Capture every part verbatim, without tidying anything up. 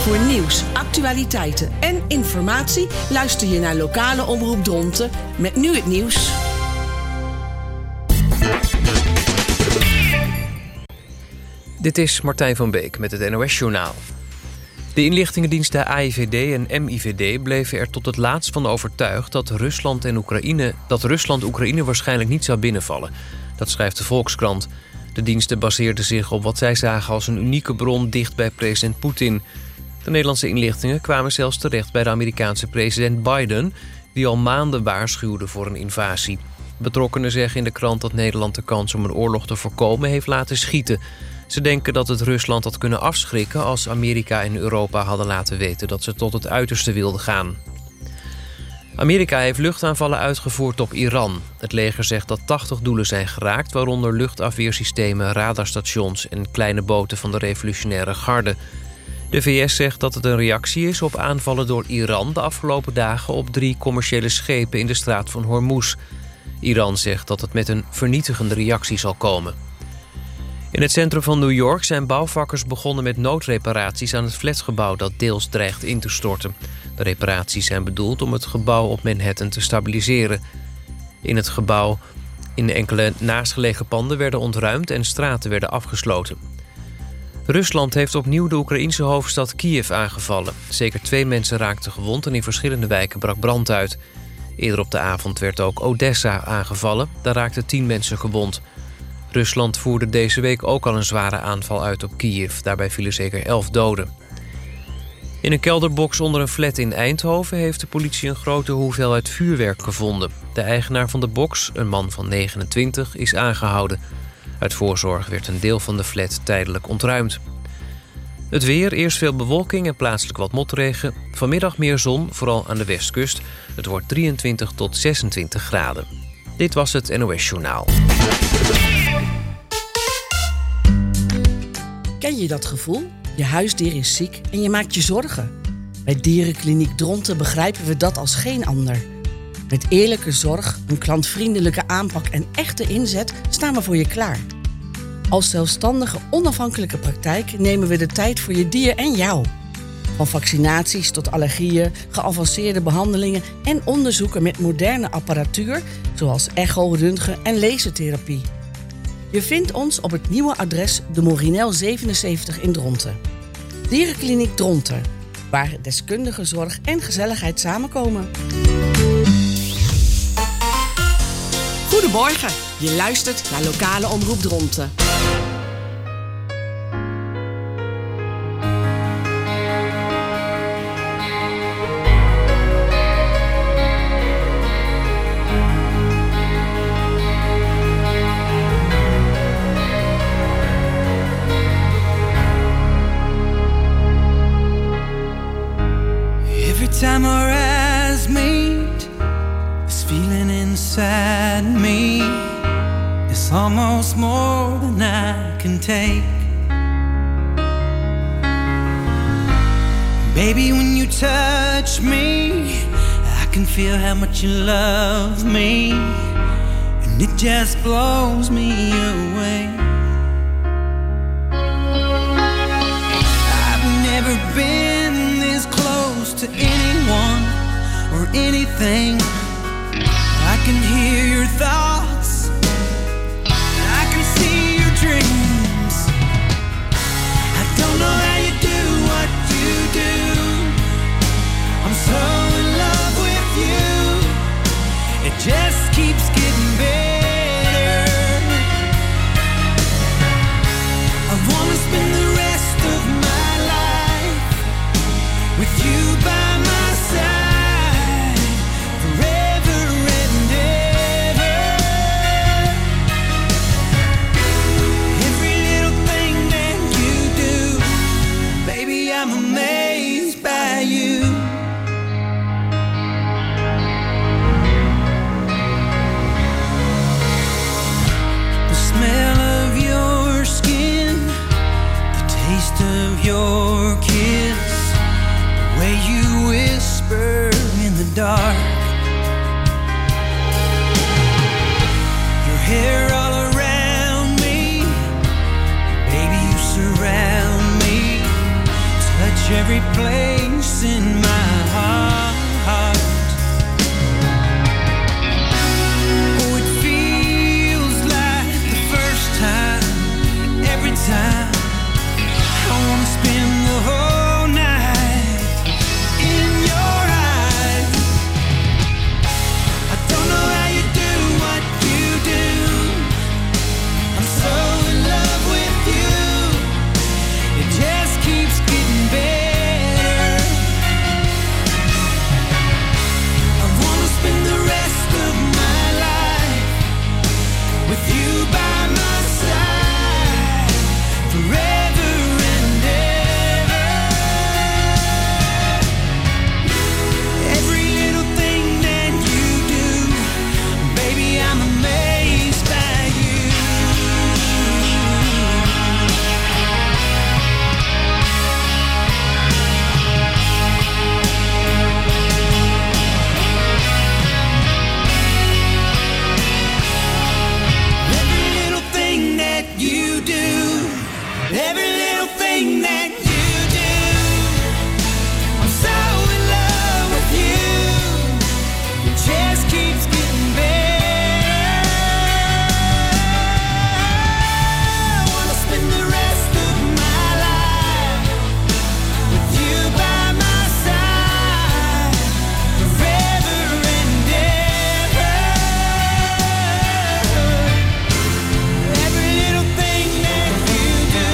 Voor nieuws, actualiteiten en informatie luister je naar Lokale Omroep Dronten met nu het nieuws. Dit is Martijn van Beek met het N O S-journaal. De inlichtingendiensten A I V D en M I V D bleven er tot het laatst van overtuigd dat Rusland en Oekraïne, dat Rusland Oekraïne waarschijnlijk niet zou binnenvallen. Dat schrijft de Volkskrant. De diensten baseerden zich op wat zij zagen als een unieke bron dicht bij president Poetin. De Nederlandse inlichtingen kwamen zelfs terecht bij de Amerikaanse president Biden, die al maanden waarschuwde voor een invasie. Betrokkenen zeggen in de krant dat Nederland de kans om een oorlog te voorkomen heeft laten schieten. Ze denken dat het Rusland had kunnen afschrikken als Amerika en Europa hadden laten weten dat ze tot het uiterste wilden gaan. Amerika heeft luchtaanvallen uitgevoerd op Iran. Het leger zegt dat tachtig doelen zijn geraakt, waaronder luchtafweersystemen, radarstations en kleine boten van de revolutionaire garde. De V S zegt dat het een reactie is op aanvallen door Iran de afgelopen dagen op drie commerciële schepen in de straat van Hormuz. Iran zegt dat het met een vernietigende reactie zal komen. In het centrum van New York zijn bouwvakkers begonnen met noodreparaties aan het flatgebouw dat deels dreigt in te storten. De reparaties zijn bedoeld om het gebouw op Manhattan te stabiliseren. In het gebouw in enkele naastgelegen panden werden ontruimd en straten werden afgesloten. Rusland heeft opnieuw de Oekraïense hoofdstad Kiev aangevallen. Zeker twee mensen raakten gewond en in verschillende wijken brak brand uit. Eerder op de avond werd ook Odessa aangevallen. Daar raakten tien mensen gewond. Rusland voerde deze week ook al een zware aanval uit op Kiev. Daarbij vielen zeker elf doden. In een kelderbox onder een flat in Eindhoven heeft de politie een grote hoeveelheid vuurwerk gevonden. De eigenaar van de box, een man van negenentwintig, is aangehouden. Uit voorzorg werd een deel van de flat tijdelijk ontruimd. Het weer, eerst veel bewolking en plaatselijk wat motregen. Vanmiddag meer zon, vooral aan de westkust. Het wordt drieëntwintig tot zesentwintig graden. Dit was het N O S-journaal. Ken je dat gevoel? Je huisdier is ziek en je maakt je zorgen. Bij Dierenkliniek Dronten begrijpen we dat als geen ander. Met eerlijke zorg, een klantvriendelijke aanpak en echte inzet staan we voor je klaar. Als zelfstandige, onafhankelijke praktijk nemen we de tijd voor je dier en jou. Van vaccinaties tot allergieën, geavanceerde behandelingen en onderzoeken met moderne apparatuur, zoals echo, röntgen en lasertherapie. Je vindt ons op het nieuwe adres de Morinel zevenenzeventig in Dronten. Dierenkliniek Dronten, waar deskundige zorg en gezelligheid samenkomen. Goedemorgen, je luistert naar Lokale Omroep Dronten. Time our eyes meet, this feeling inside me is almost more than I can take. Baby, when you touch me, I can feel how much you love me, and it just blows me away. I've never been this close to anyone or anything. I can hear your thoughts, I can see your dreams. I don't know how you do what you do. I'm so in love with you. It just keeps getting better. I wanna spend the rest of my life with you by my side, forever and ever. Every little thing that you do, baby, I'm amazed by you. The smell of your skin, the taste of your kiss, the way you whisper in the dark, your hair all around me, baby, you surround me, touch every place in my heart. Oh, it feels like the first time, every time. I wanna spend the whole night in your eyes. I don't know how you do what you do. I'm so in love with you. It just keeps getting better. I wanna spend the rest of my life with you by my side forever and ever. Every little thing that you do, baby, I'm amazed by you. Every little thing that you do, every little thing that you do, I'm so in love with you. It just keeps getting better. I wanna spend the rest of my life with you by my side forever and ever. Every little thing that you do,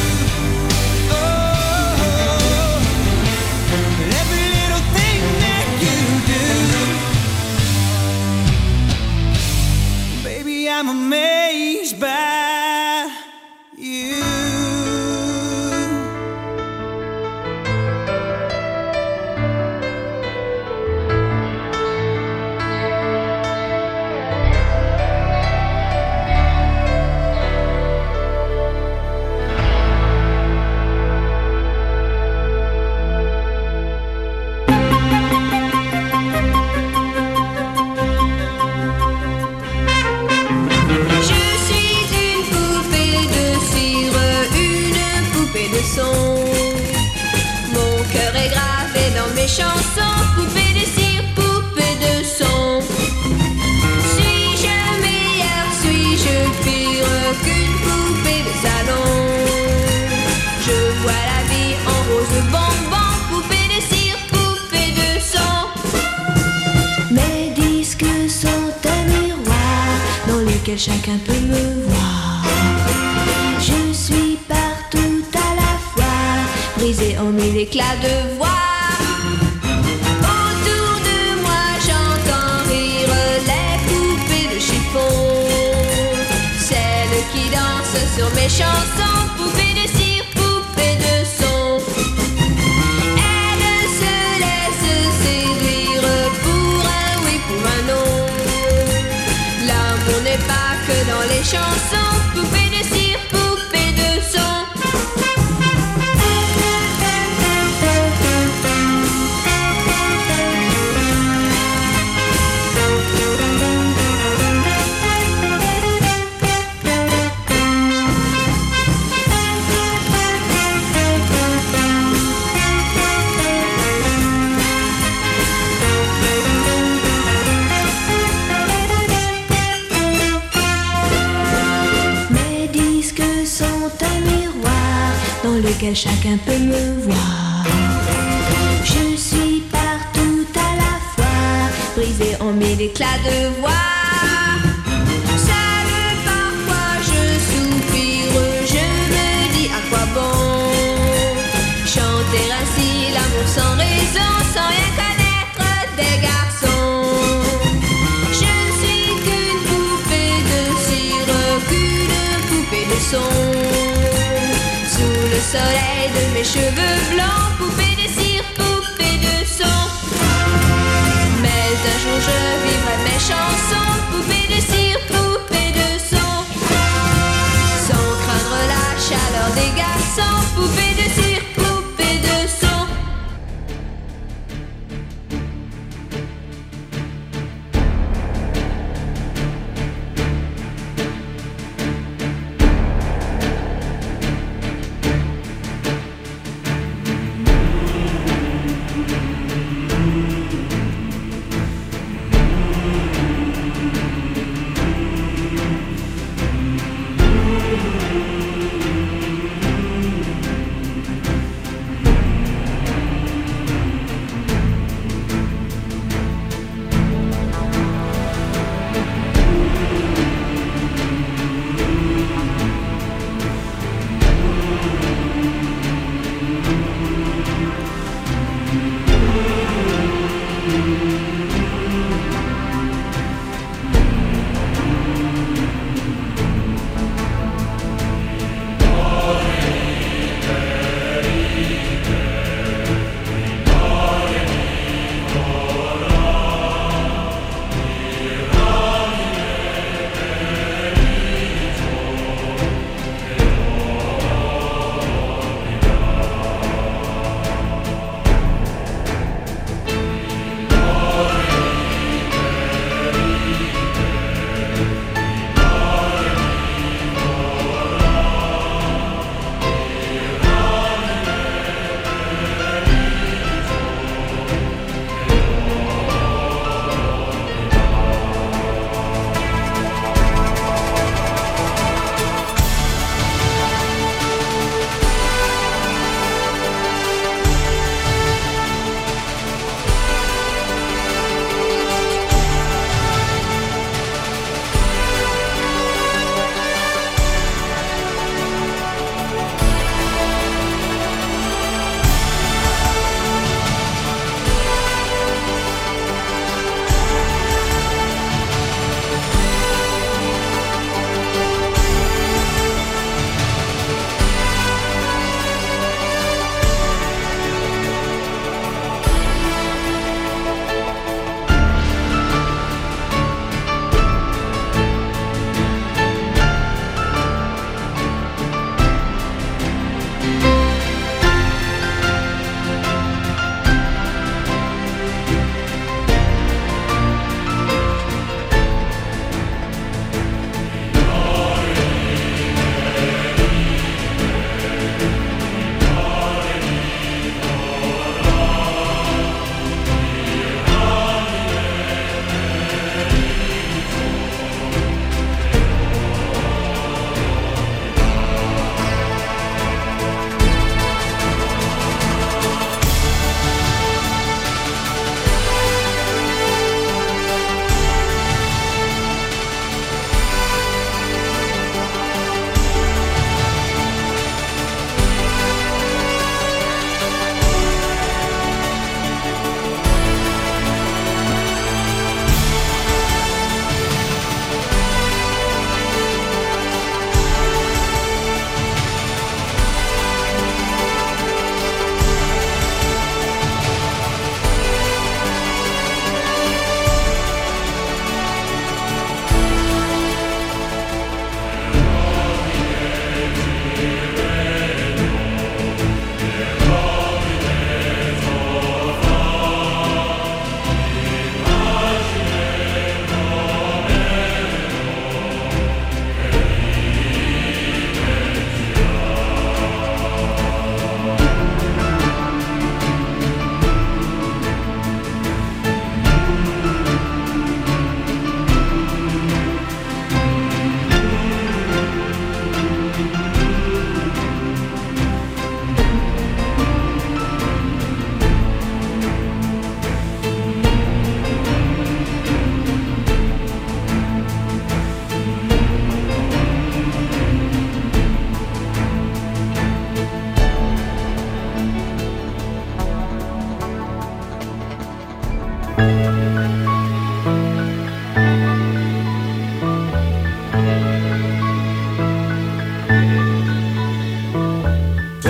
oh, every little thing that you do, baby, I'm amazed by you. Je suis une poupée de cire, une poupée de son. Mon cœur est gravé dans mes chansons, poupée de cire, poupée de son. Suis-je meilleure, suis-je pire qu'une poupée de salon? Je vois la vie en rose bonbon, poupée de cire, poupée de son. Mes disques sont un miroir dans lequel chacun peut me voir. Je suis partout à la fois, brisée en mille éclats de voix. Autour de moi j'entends rire les poupées de chiffon, celles qui dansent sur mes chansons, poupées de cire, poupées de son. Elles se laissent séduire pour un oui, pour un non. L'amour n'est pas que dans les chansons, poupée de cire, poupée de son. Mes disques sont un miroir dans lequel chacun peut me voir. Je suis partout à la fois, brisée en mille éclats de voix. Seule parfois je soupire, je me dis à quoi bon chanter ainsi l'amour sans raison, sans rien connaître des garçons. Je ne suis qu'une poupée de cire, qu'une poupée de son. Sous le soleil de mes cheveux blancs, poupée de cire, poupée de son. Mais un jour je vivrai mes chansons, poupée de cire, poupée de son. Sans craindre la chaleur des garçons, poupée de cire, poupée de son.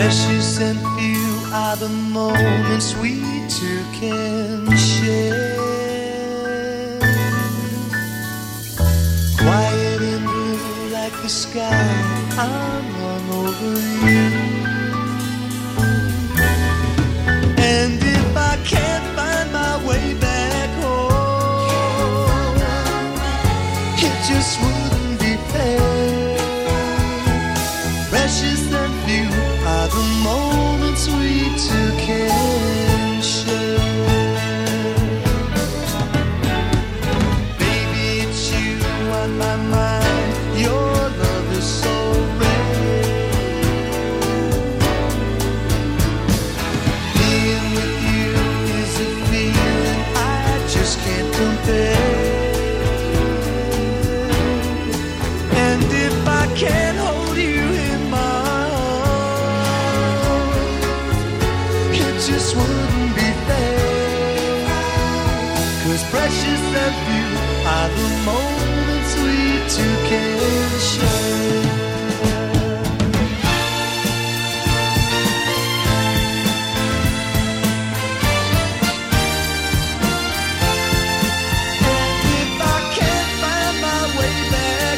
Precious and few are the moments we two can share. Quiet and blue like the sky, I'm run over you. And if I can't find my way back home, it just wouldn't be fair. Precious and few are the moments we two can share. Baby, it's you on my mind. Your love is so rare. Being with you is a feeling I just can't compare. And if I can't hold you in my arms, it just wouldn't be fair. 'Cause precious and few are the moments we two can share. And if I can't find my way back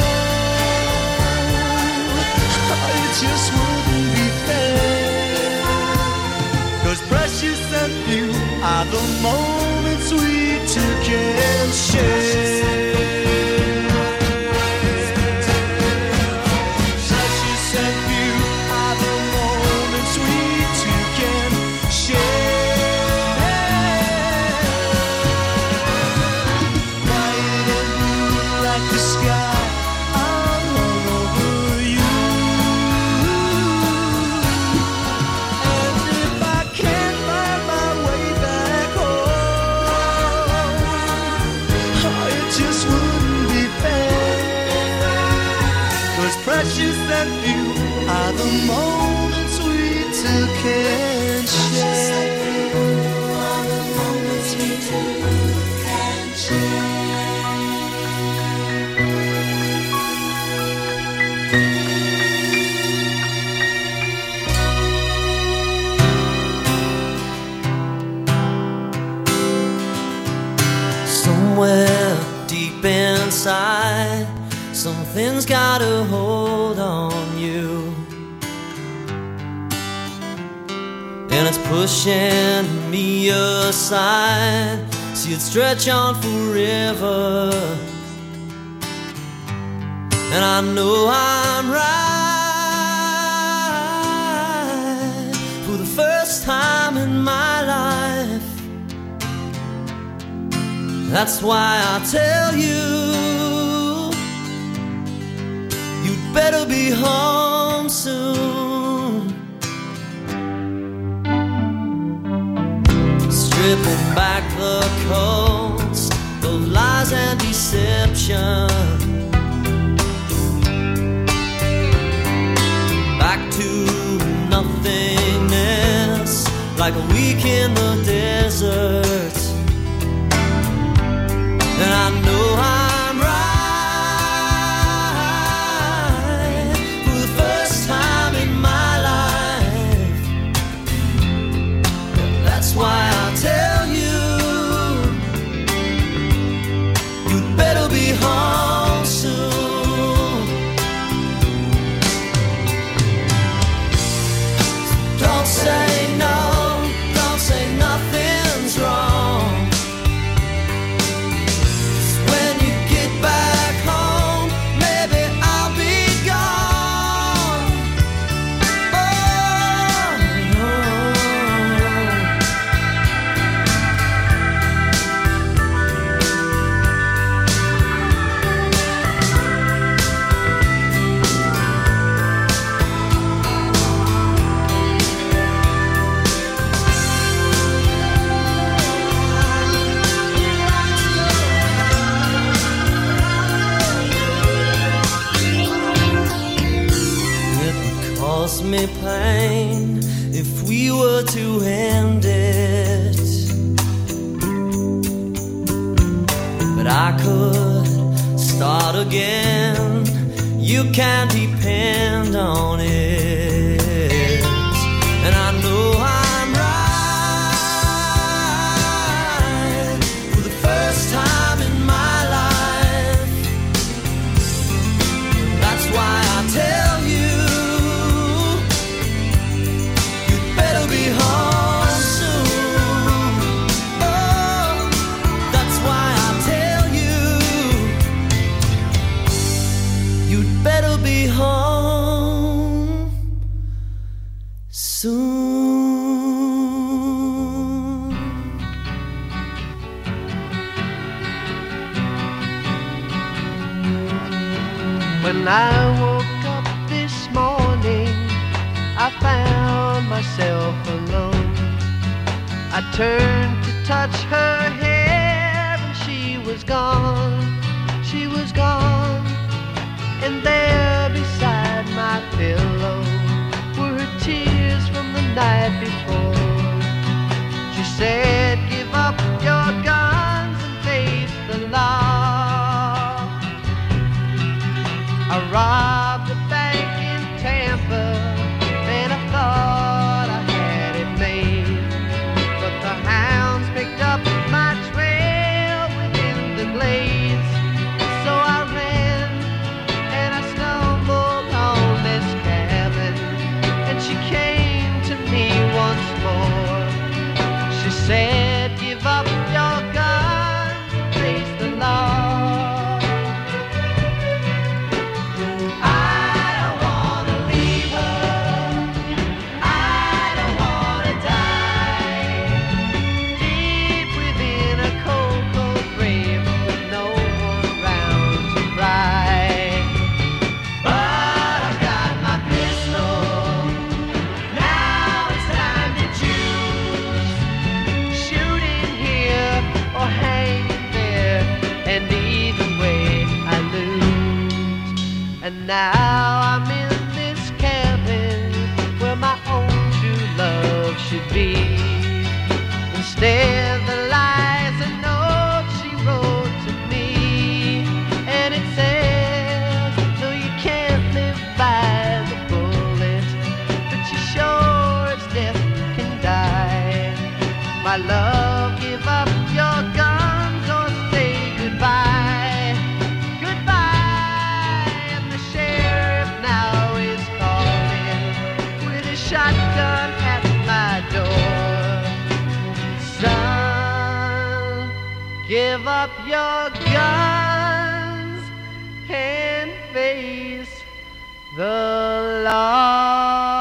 home, it just wouldn't be fair. 'Cause precious and few are the moments we two can share. Precious and few are the moments we two can share. Quiet and blue like the sky, I'm all over you. And if I can't find my way back home, oh, it just wouldn't be fair. 'Cause precious and few are the moments we two can share. Are the moments we two can share. Somewhere deep inside, something's got a hold on you, and it's pushing me aside. See it stretch on forever, and I know I'm right for the first time in my life. That's why I tell you, you'd better be home soon. Stripping back the coast of lies and deception, back to nothingness, like a week in the desert. And I know I'm right for the first time in my life. That's why I tell you, you'd better be home soon. Don't say no, don't say nothing's wrong. When you get back home, maybe I'll be gone. Oh, no. It would cause me pain if we were to end it, but I could start again. You can depend on it. soon. When I woke up this morning, I found myself alone. I turned to touch her hair and she was gone, she was gone. And there beside my pillow were her tears from the night before. She said, give up your guns and face the law. I robbed a bank in Tampa and I thought I had it made, but the hounds picked up my trail within the glades. So I ran and I stumbled on this cabin, and she came to me once more. She said, give up your guns and face the law. And now I'm in this cabin where my own true love should be. Instead, the lies and notes she wrote to me, and it says, no, you can't live by the bullet, but you sure as death can die. My love, give up your guns or say goodbye. Shotgun at my door. Son, give up your guns and face the law.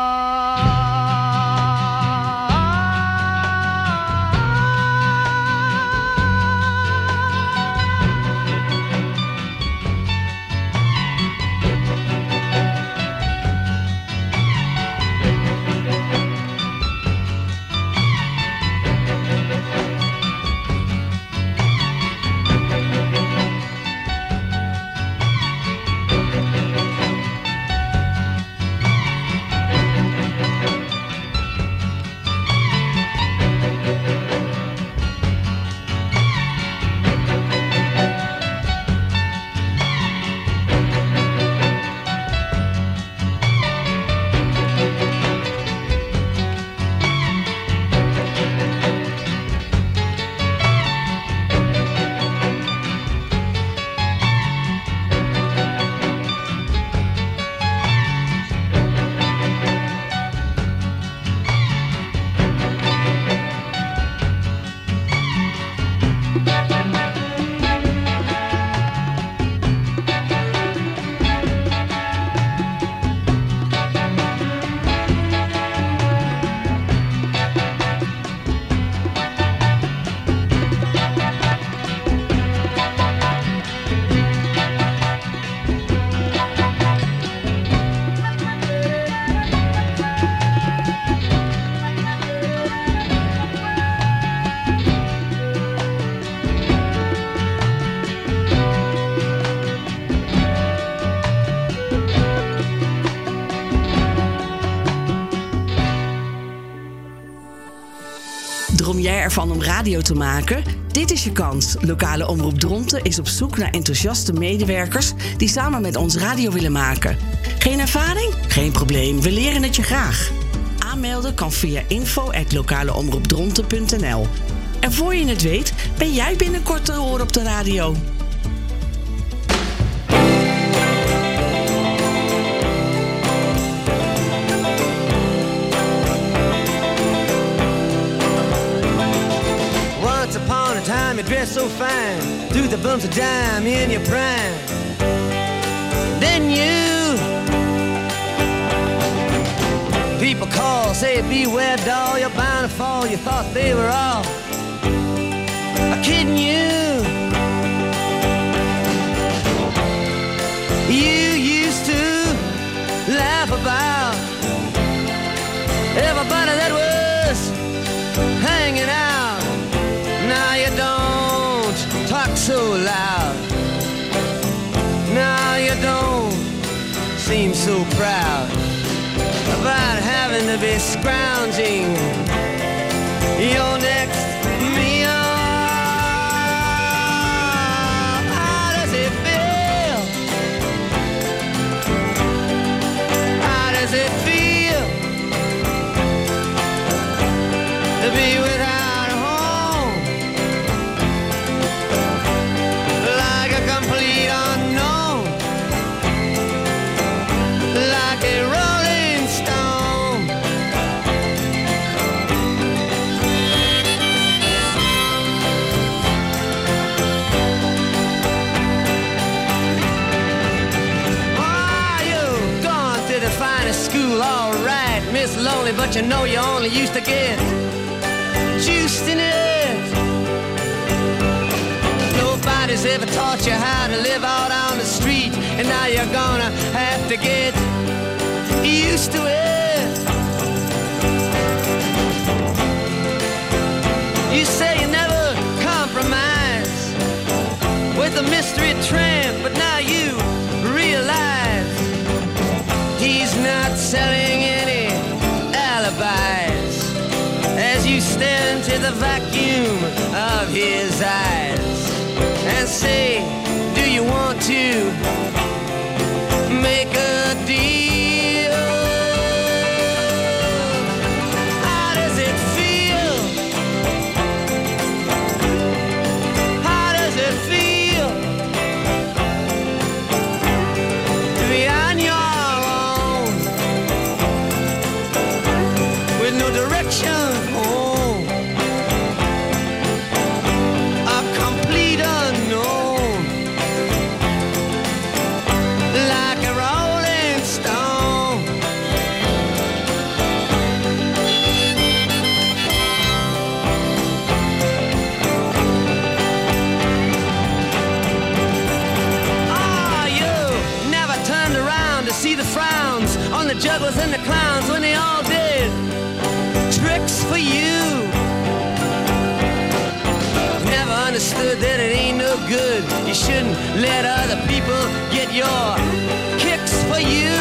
Droom jij ervan om radio te maken? Dit is je kans. Lokale Omroep Dronten is op zoek naar enthousiaste medewerkers die samen met ons radio willen maken. Geen ervaring? Geen probleem, we leren het je graag. Aanmelden kan via info at lokaleomroepdronten punt n l. En voor je het weet, ben jij binnenkort te horen op de radio. Time you dress so fine, through the bumps of dime in your prime. Then you people call, say beware doll, you're bound to fall. You thought they were all kidding you. You used to laugh about everybody that was hanging out. Now you don't talk so loud. Now you don't seem so proud about having to be scrounging your next meal. How does it feel? How does it feel to be without a home? Like a complete unknown, like a rolling stone. Oh, you've gone to the finest school, all right, Miss Lonely, but you know you only used to get juiced in it. Nobody's ever taught you how to live out on the street, and now you're gonna have to get used to it. You say you never compromise with a mystery tramp, but now you realize he's not selling any alibis as you stare into the vacuum of his eyes and say, do you want to make a deal? How does it feel? How does it feel to be on your own with no direction home? A complete unknown, like a rolling stone. Ah, you never turned around to see the frowns on the jugglers and the clowns when they all did tricks for you. Never understood that it ain't no good. You shouldn't let other people get your kicks for you.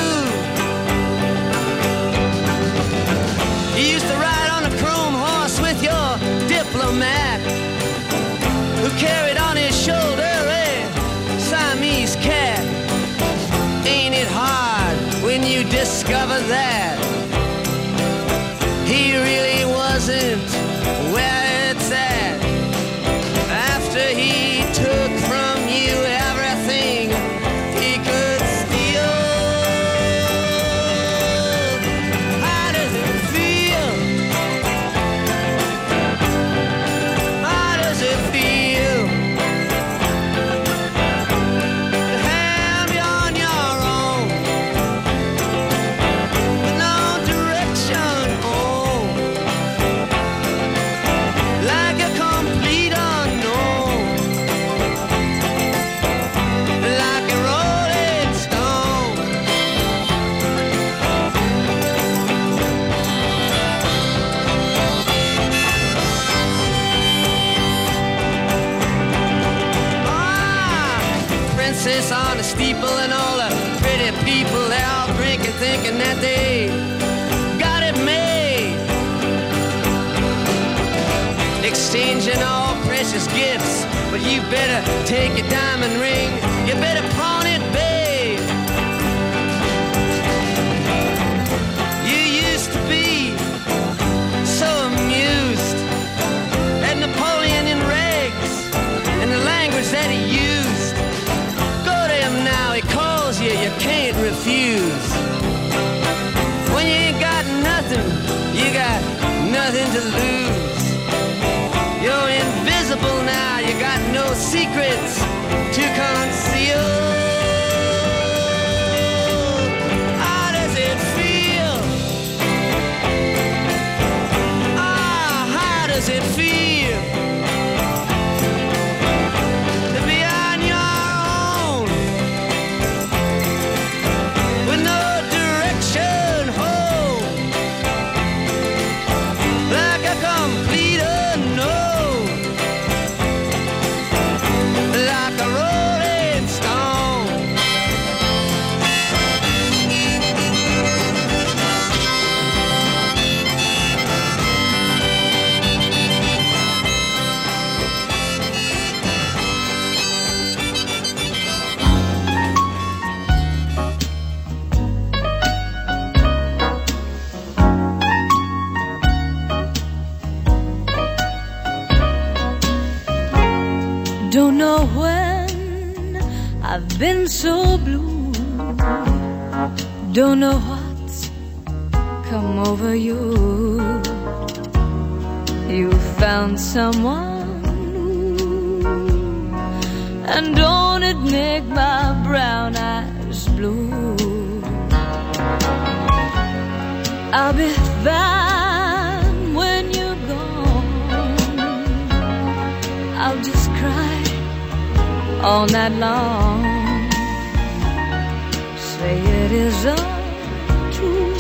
You used to ride on a chrome horse with your diplomat, who carried on his shoulder a Siamese cat. Ain't it hard when you discover that he really wasn't where it's at? After he took from you everything he could steal. How does it feel? How does it feel to have you on your own with no direction home, like a complete unknown, like a rolling stone? Ah, princess on the steeple and all the pretty people, they're all drinking, thinking that they got it made, exchanging all precious gifts. But you better take your diamond ring, you better pawn it, babe. You used to be so amused at Napoleon in rags and the language that he used. Go to him now, he calls you, you can't refuse. When you ain't got nothing, you got nothing to lose. You're invisible now, you got no secrets to conceal. How does it feel Don't know when I've been so blue. Don't know what's come over you. You found someone new, and don't it make my brown eyes blue? I'll be fine when you're gone. I'll just cry all night long. Say it is untrue,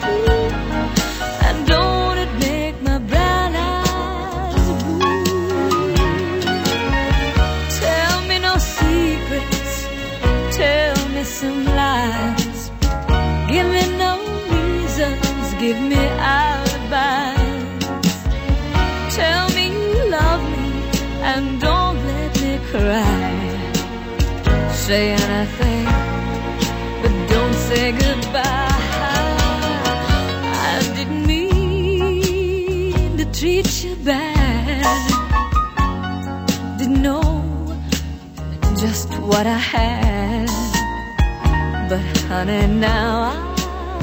and don't it make my brown eyes blue? Tell me no secrets, tell me some lies. Give me no reasons, give me alibis. Tell me you love me and don't let me cry. Say anything, but don't say goodbye. I didn't mean to treat you bad. Didn't know just what I had, but honey, now I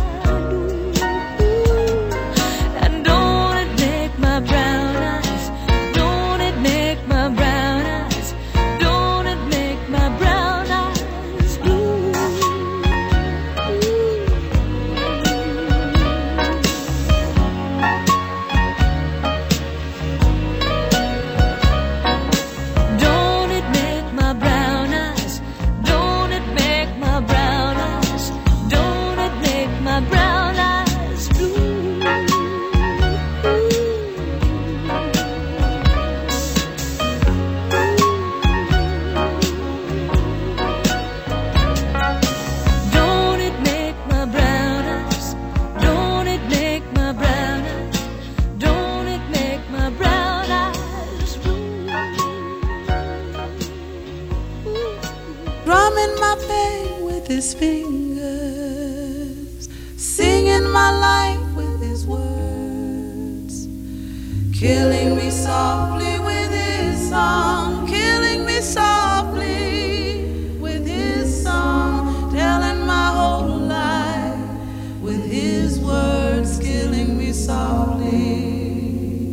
his fingers, singing my life with his words, killing me softly with his song, killing me softly with his song, telling my whole life with his words, killing me softly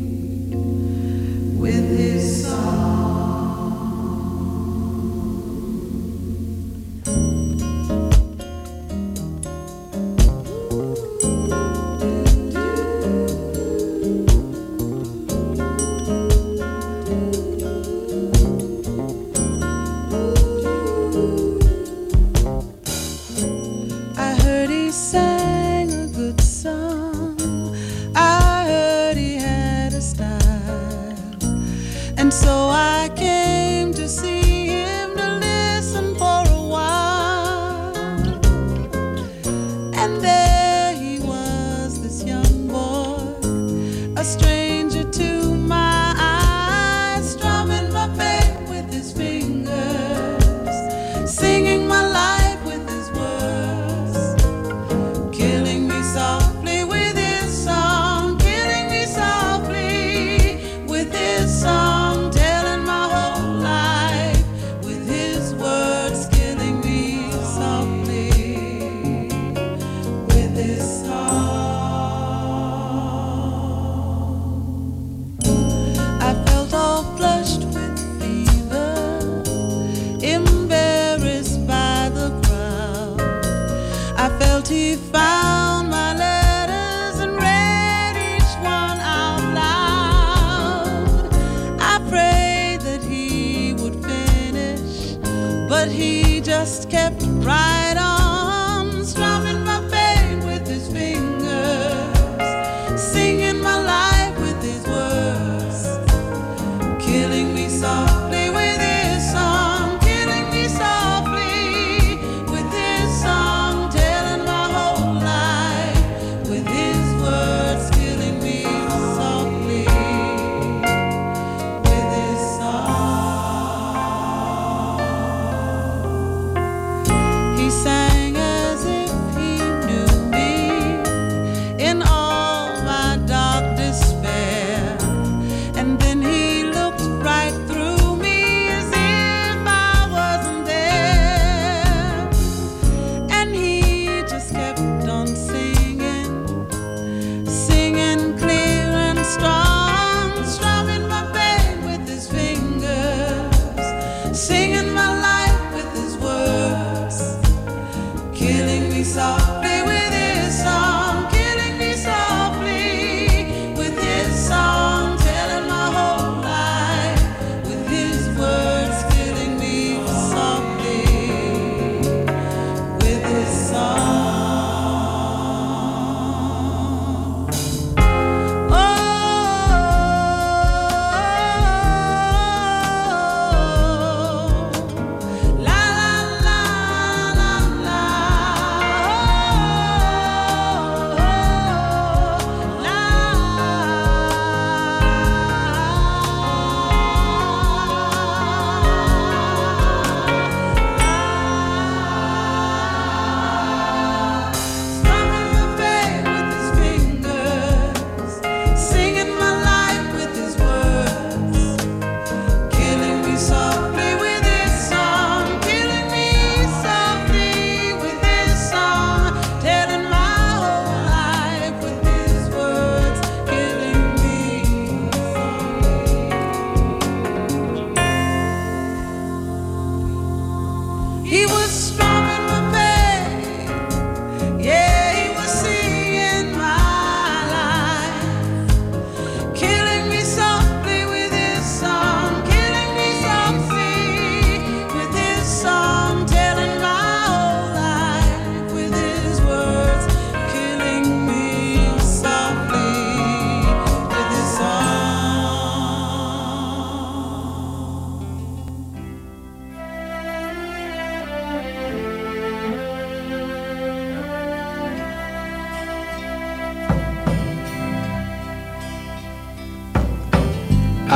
with his song.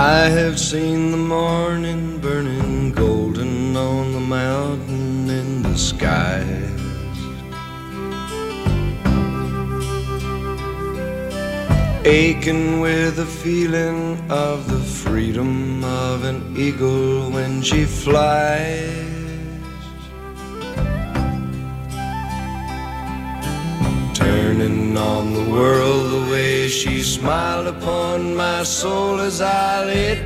I have seen the morning burning golden on the mountain in the skies. Aching with the feeling of the freedom of an eagle when she flies. Turning on the world the way she smiled upon my soul as I lay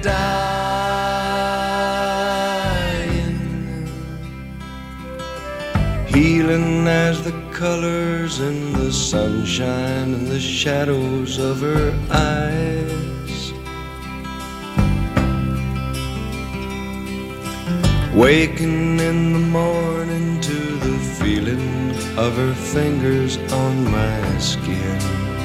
dying. Healing as the colors in the sunshine and the shadows of her eyes. Waking in the morning to the feeling of her fingers on my skin.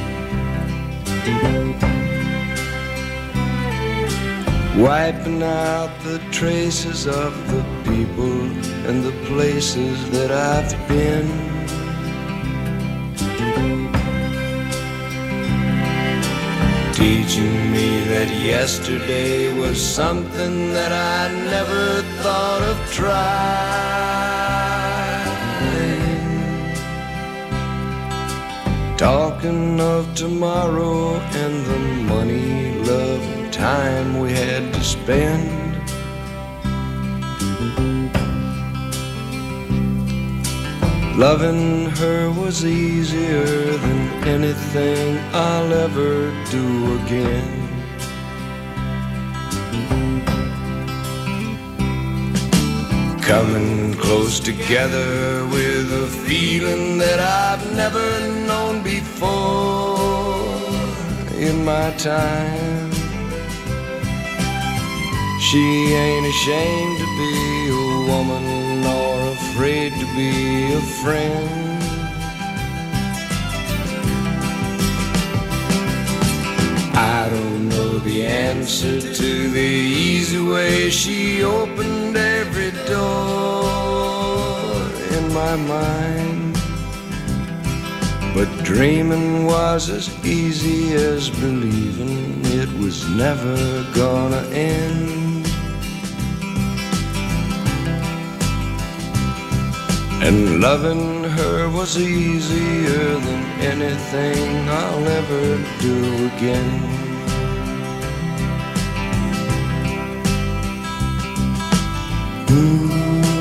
Wiping out the traces of the people and the places that I've been. Teaching me that yesterday was something that I never thought of trying. Talking of tomorrow and the money, love, and time we had to spend. Loving her was easier than anything I'll ever do again. Coming close together with a feeling that I've never known before in my time. She ain't ashamed to be a woman nor afraid to be a friend. I don't know the answer to the easy way she opened every door in my mind, but dreaming was as easy as believing it was never gonna end. And loving her was easier than anything I'll ever do again. Mm.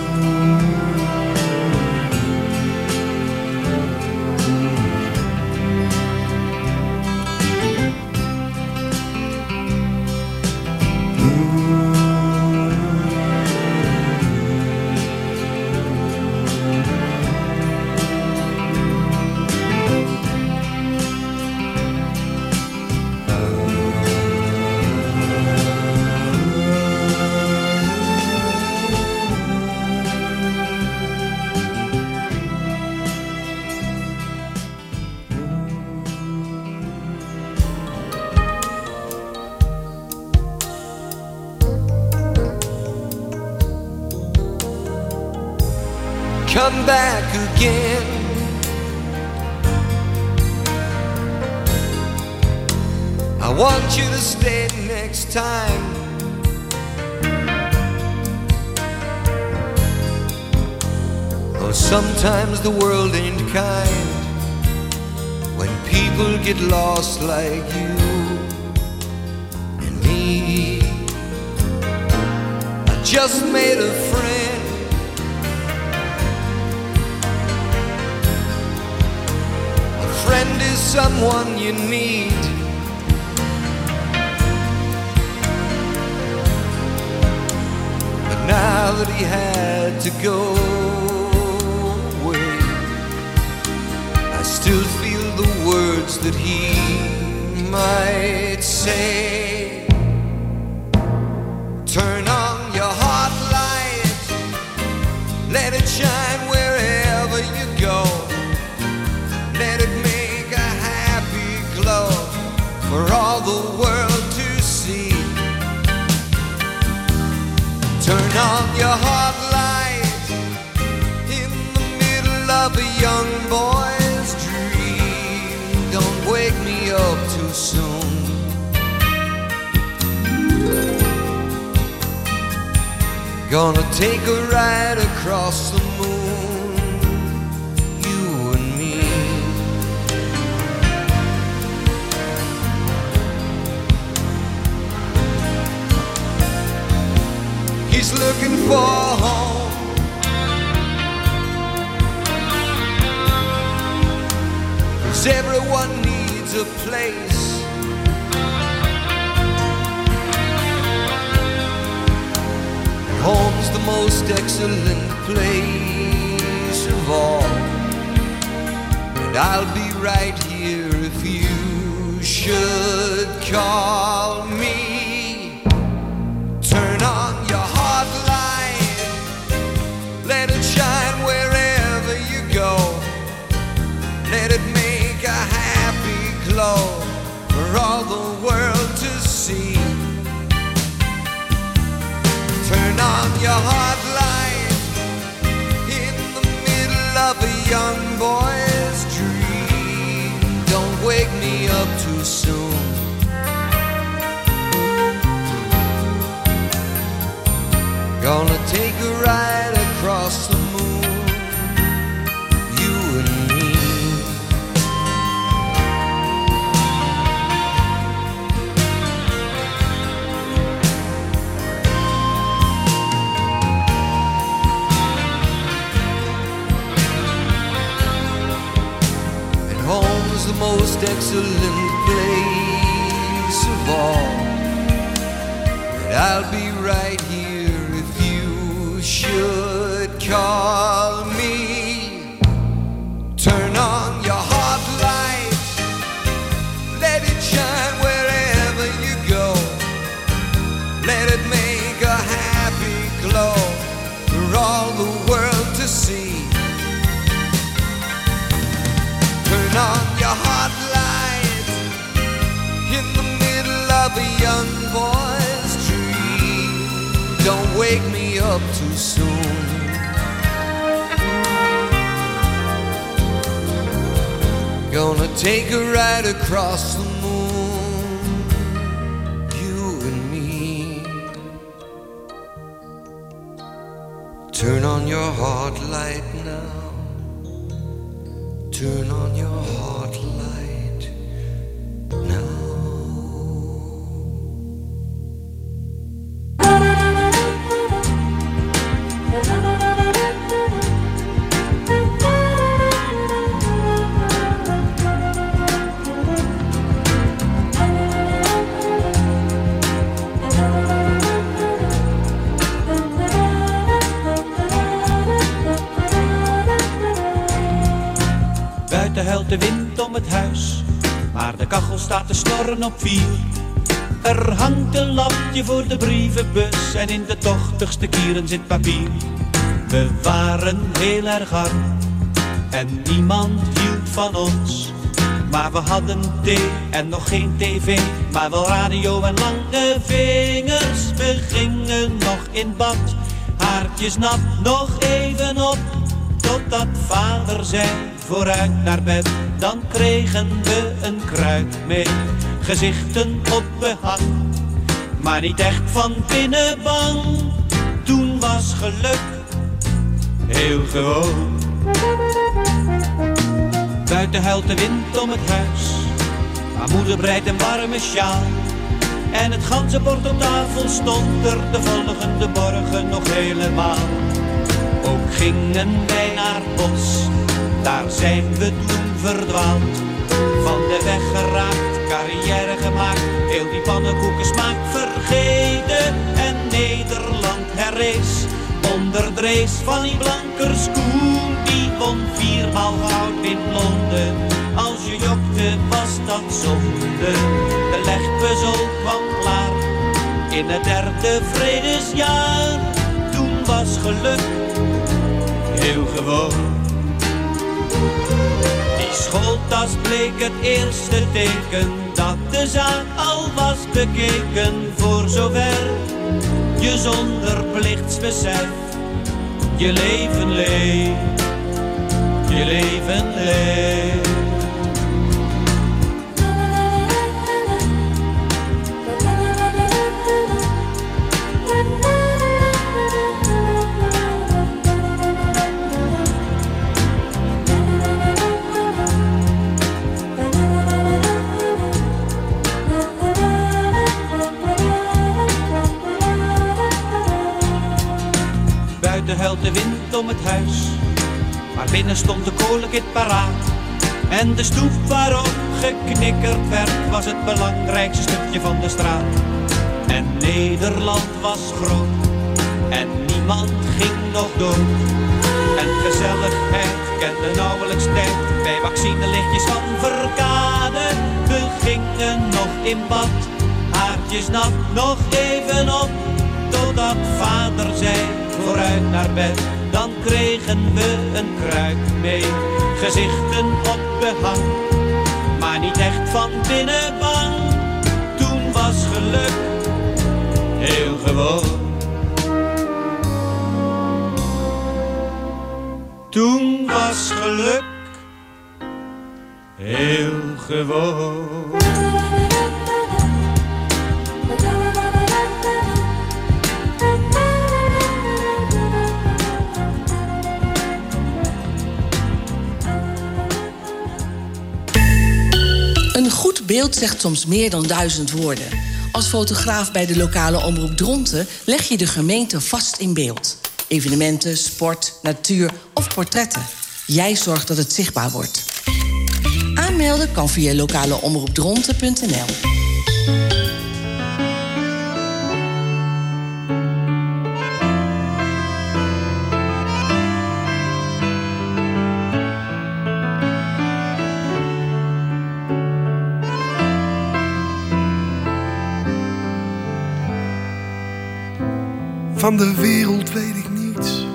Come back again. I want you to stay next time. Though sometimes the world ain't kind when people get lost like you and me. I just made a friend. Friend is someone you need. But now that he had to go away, I still feel the words that he might say. Turn on your heart light, let it shine wherever you go. Let it make a happy glow for all the world to see. Turn on your heart light in the middle of a young boy's dream. Don't wake me up too soon. Gonna take a ride across the moon, you and me. He's looking for home, cause everyone needs a place. Home's the most excellent place of all, and I'll be right here if you should call me. Turn on your heart light, let it shine wherever you go. Let it make a happy glow for all the world to see. Turn on your heart light in the middle of a young boy's dream. Don't wake me up too soon. Gonna take a ride across the moon, you and me. Home's the most excellent place of all, and I'll be right here if you should call me. Turn on your heart light, let it shine wherever you go. Let it make a happy glow for all the world to see. Turn on your heart light in the middle of a young boy's dream. Don't wake me up too soon. Gonna take a ride across the moon, you and me. Turn on your heart light now. Turn on your heart light now. Buiten huilt de wind om het huis, maar de kachel staat te snorren op vier. Er hangt een lampje voor de brievenbus en in de tochtigste kieren zit papier. We waren heel erg arm en niemand hield van ons. Maar we hadden thee en nog geen tv, maar wel radio en lange vingers. We gingen nog in bad, haartjes nat, nog even op, totdat vader zei: vooruit naar bed. Dan kregen we een kruik mee, gezichten op behang, maar niet echt van binnen bang. Toen was geluk heel gewoon. Buiten huilt de wind om het huis, maar moeder breidt een warme sjaal. En het ganzenbord op tafel stond er de volgende morgen nog helemaal. Ook gingen wij naar het bos, daar zijn we toen verdwaald. Van de weg geraakt, carrière gemaakt, heel die pannenkoekensmaak vergeten. En Nederland herrees onder drees van die Blankerskoen. Die won viermaal goud in Londen, als je jokte was dat zonde. De legpuzzel kwam klaar in het derde vredesjaar. Toen was geluk heel gewoon. Die schooltas bleek het eerste teken dat de zaak al was bekeken. Voor zover je zonder plichtsbesef je leven leeft, je leven leeft. de wind om het huis. Maar binnen stond de kolenkit paraat. En de stoep waarop geknikkerd werd was het belangrijkste stukje van de straat. En Nederland was groot en niemand ging nog dood. En gezelligheid kende nauwelijks tijd bij vaccinelichtjes van Verkade. We gingen nog in bad, haartjes nat, nog even op. Totdat vader zei, vooruit naar bed. Dan kregen we een kruik mee, gezichten op behang. Maar niet echt van binnen bang. Toen was geluk heel gewoon. Toen was geluk heel gewoon. Een goed beeld zegt soms meer dan duizend woorden. Als fotograaf bij de lokale omroep Dronten leg je de gemeente vast in beeld. Evenementen, sport, natuur of portretten. Jij zorgt dat het zichtbaar wordt. Aanmelden kan via lokaleomroepdronten punt n l. Van de wereld weet ik niets.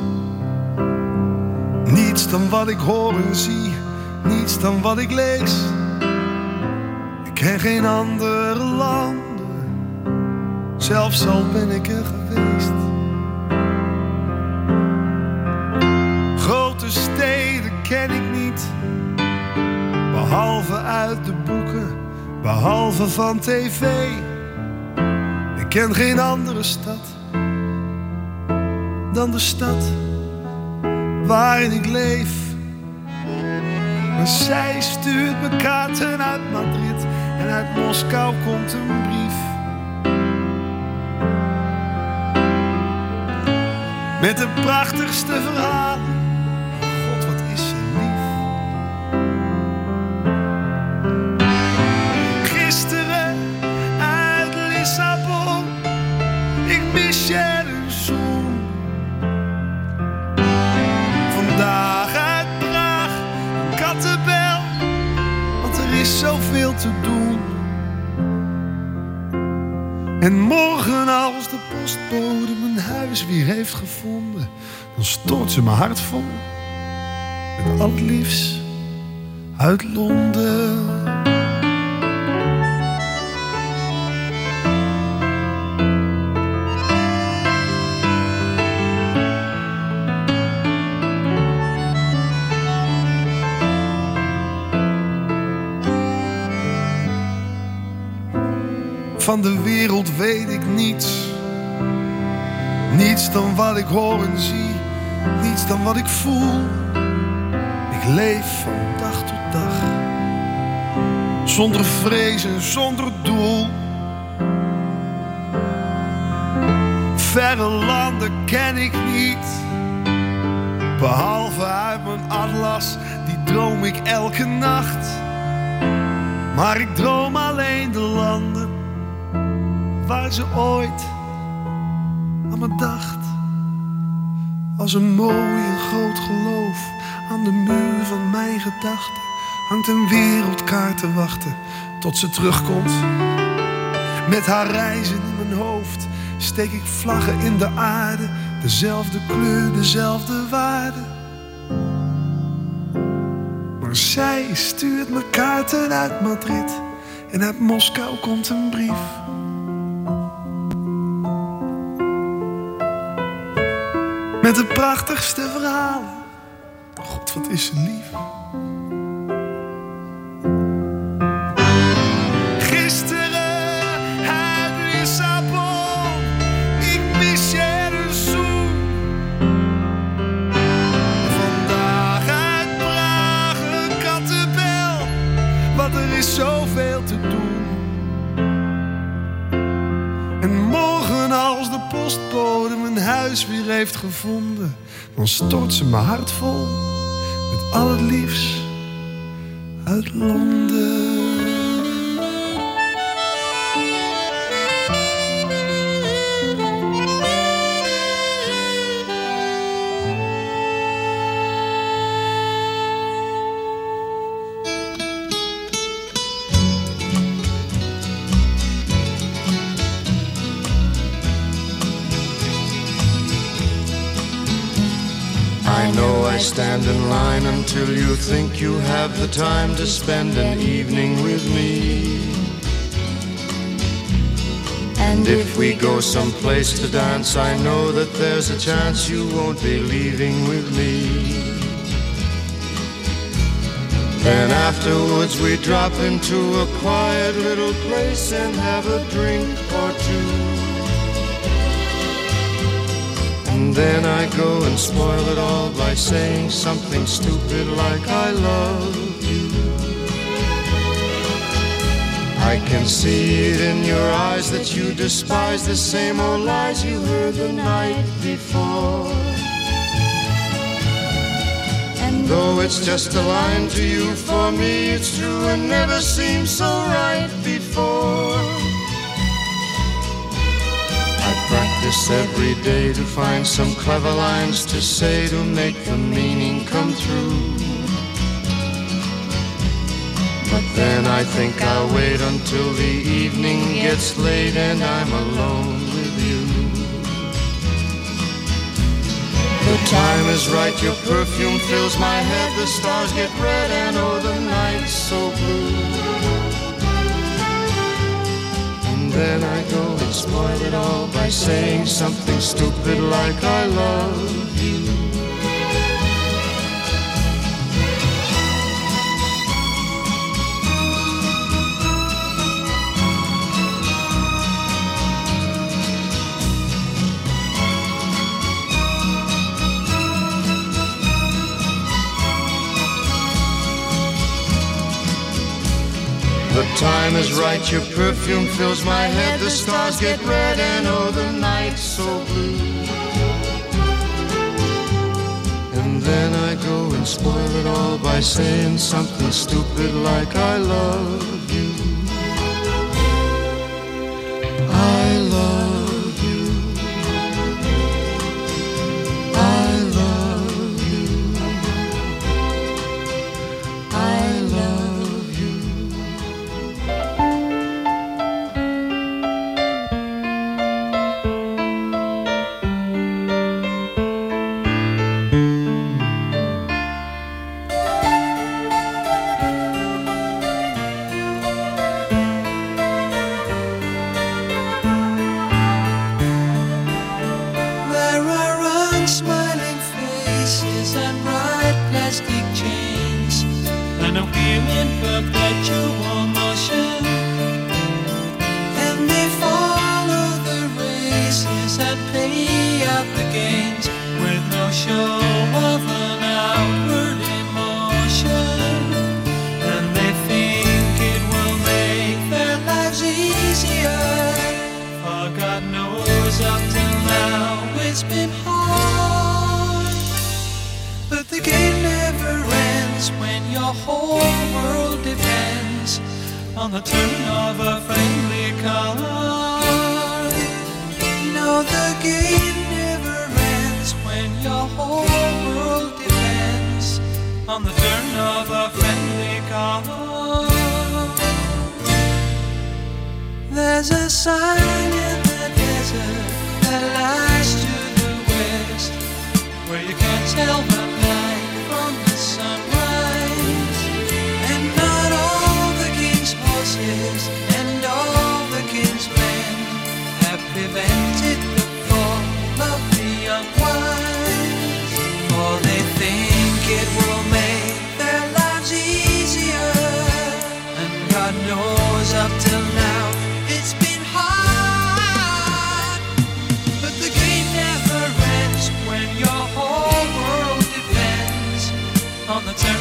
Niets dan wat ik hoor en zie. Niets dan wat ik lees. Ik ken geen andere landen. Zelfs al ben ik er geweest. Grote steden ken ik niet. Behalve uit de boeken. Behalve van tv. Ik ken geen andere stad dan de stad waarin ik leef. Maar zij stuurt me kaarten uit Madrid en uit Moskou komt een brief. Met de prachtigste verhalen. God, wat is ze lief. Gisteren uit Lissabon, ik mis je een zoen. Vandaag uit Praag, een kattenbel, want er is zoveel te doen. En morgen als de postbode mijn huis weer heeft gevonden, dan stort ze mijn hart vol met al het liefst uit Londen. Van de wereld weet ik niets. Niets dan wat ik hoor en zie. Niets dan wat ik voel. Ik leef van dag tot dag. Zonder vrees en zonder doel. Verre landen ken ik niet. Behalve uit mijn atlas, die droom ik elke nacht. Maar ik droom alleen de landen waar ze ooit aan me dacht. Als een mooi en groot geloof aan de muur van mijn gedachten hangt een wereldkaart te wachten tot ze terugkomt. Met haar reizen in mijn hoofd steek ik vlaggen in de aarde. Dezelfde kleur, dezelfde waarde. Maar zij stuurt me kaarten uit Madrid en uit Moskou komt een brief. Met de prachtigste verhalen. God, wat is ze lief. Gisteren uit Lissabon, ik mis je een zoen. Vandaag uit Praag een kattenbel, want er is zoveel te doen. En morgen als de postbode een huis weer heeft gevonden, dan stort ze mijn hart vol met al het liefst uit Londen. I know I stand in line until you think you have the time to spend an evening with me. And if we go someplace to dance, I know that there's a chance you won't be leaving with me. Then afterwards we drop into a quiet little place and have a drink or two. And then I go and spoil it all by saying something stupid like I love you. I can see it in your eyes that you despise the same old lies you heard the night before. And though it's just a line to you, for me it's true and never seemed so right before. Practice every day to find some clever lines to say to make the meaning come true. But then I think I'll wait until the evening gets late and I'm alone with you. The time is right, your perfume fills my head, the stars get red and oh the night's so blue. Then I go and spoil it all by saying something stupid like I love you. The time is right, your perfume fills my head, the stars get red and oh the night's so blue. And then I go and spoil it all by saying something stupid like I love you. I love you. I love you. I love you. On the turn of a friendly card. No, the game never ends when your whole world depends on the turn of a friendly card. There's a sign in the desert that lies to the west, where you can't tell the night from the sunrise. And not all the king's horses and all the king's men have prevented the fall of the unwise, for they think it will make their lives easier. And God knows up till now it's been hard, but the game never ends when your whole world depends on the turn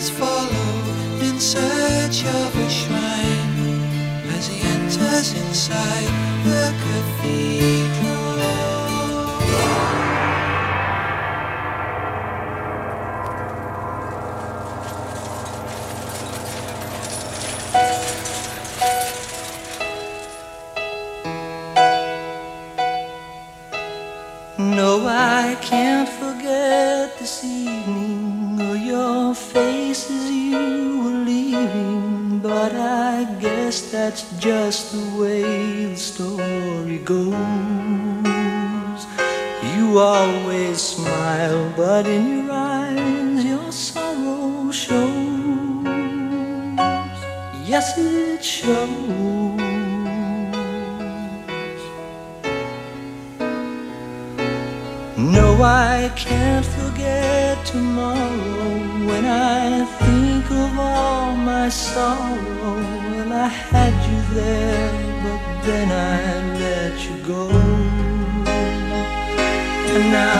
must follow in search of a shrine as he enters inside the cathedral. No, I can't forget this evening or your face as you were leaving, but I guess that's just the way the story goes. You always smile, but in your eyes your sorrow shows. Yes, it shows. No, I can't forget tomorrow when I think of all my sorrow. Well, I had you there, but then I let you go. And now